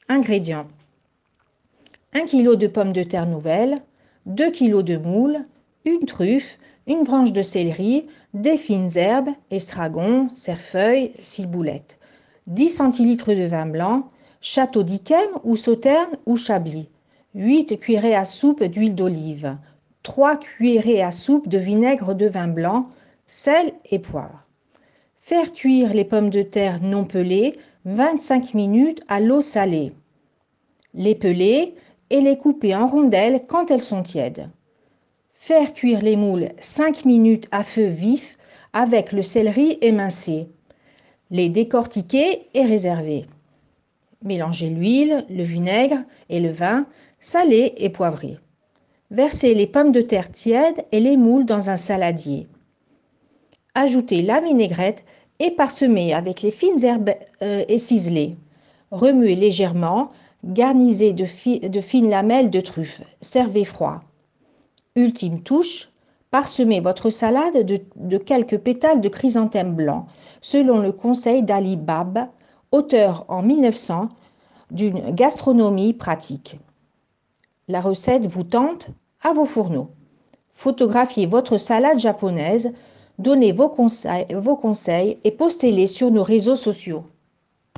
Ingrédients: 1 kg de pommes de terre nouvelles, 2 kg de moules, une truffe, une branche de céleri, des fines herbes, estragon, cerfeuil, ciboulette, 10 centilitres de vin blanc, château d'Yquem ou sauterne ou chablis, 8 cuillerées à soupe d'huile d'olive, 3 cuillerées à soupe de vinaigre de vin blanc, sel et poivre. Faire cuire les pommes de terre non pelées 25 minutes à l'eau salée. Les peler et les couper en rondelles quand elles sont tièdes. Faire cuire les moules 5 minutes à feu vif avec le céleri émincé. Les décortiquer et réserver. Mélanger l'huile, le vinaigre et le vin, salé et poivré. Verser les pommes de terre tièdes et les moules dans un saladier. Ajouter la vinaigrette et parsemer avec les fines herbes et ciselées. Remuer légèrement, garnissez de fines lamelles de truffe. Servez froid. Ultime touche, parsemez votre salade de quelques pétales de chrysanthème blanc, selon le conseil d'Ali Bab, auteur en 1900 d'une gastronomie pratique. La recette vous tente? À vos fourneaux. Photographiez votre salade japonaise, donnez vos conseils et postez-les sur nos réseaux sociaux.